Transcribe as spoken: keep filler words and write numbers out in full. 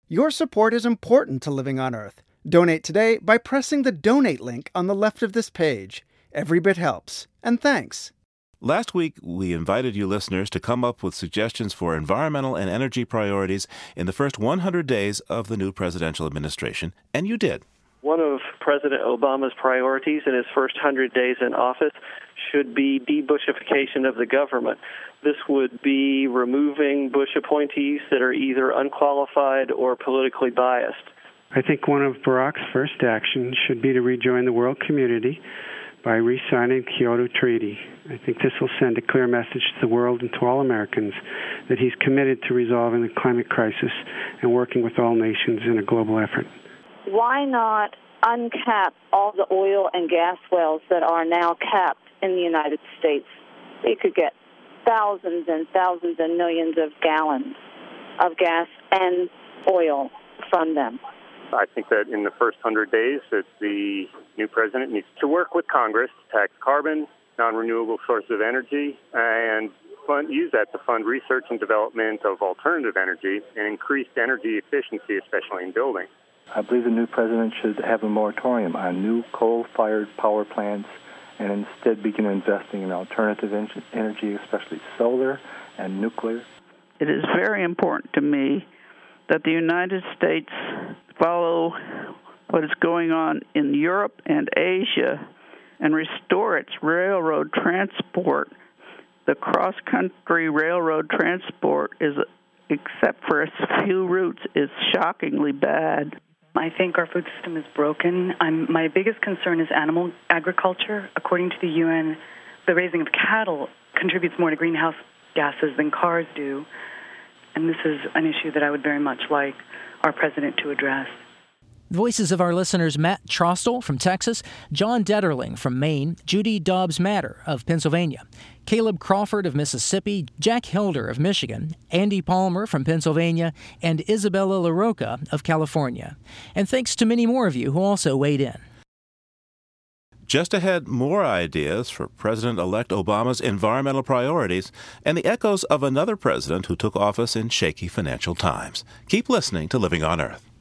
Your support is important to Living on Earth. Donate today by pressing the donate link on the left of this page. Every bit helps. And thanks. Last week, we invited you listeners to come up with suggestions for environmental and energy priorities in the first one hundred days of the new presidential administration, and you did. One of President Obama's priorities in his first one hundred days in office should be de-Bushification of the government. This would be removing Bush appointees that are either unqualified or politically biased. I think one of Barack's first actions should be to rejoin the world community by re-signing the Kyoto Treaty. I think this will send a clear message to the world and to all Americans that he's committed to resolving the climate crisis and working with all nations in a global effort. Why not uncap all the oil and gas wells that are now capped in the United States? We could get thousands and thousands and millions of gallons of gas and oil from them. I think that in the first one hundred days that the new president needs to work with Congress to tax carbon, non-renewable sources of energy, and fund, use that to fund research and development of alternative energy and increased energy efficiency, especially in buildings. I believe the new president should have a moratorium on new coal-fired power plants and instead begin investing in alternative en- energy, especially solar and nuclear. It is very important to me that the United States follow what is going on in Europe and Asia and restore its railroad transport. The cross-country railroad transport is, except for a few routes, is shockingly bad. I think our food system is broken. I'm, my biggest concern is animal agriculture. According to the U N, the raising of cattle contributes more to greenhouse gases than cars do. And this is an issue that I would very much like our president to address. Voices of our listeners Matt Trostel from Texas, John Detterling from Maine, Judy Dobbs-Matter of Pennsylvania, Caleb Crawford of Mississippi, Jack Hilder of Michigan, Andy Palmer from Pennsylvania, and Isabella LaRocca of California. And thanks to many more of you who also weighed in. Just ahead, more ideas for President-elect Obama's environmental priorities and the echoes of another president who took office in shaky financial times. Keep listening to Living on Earth.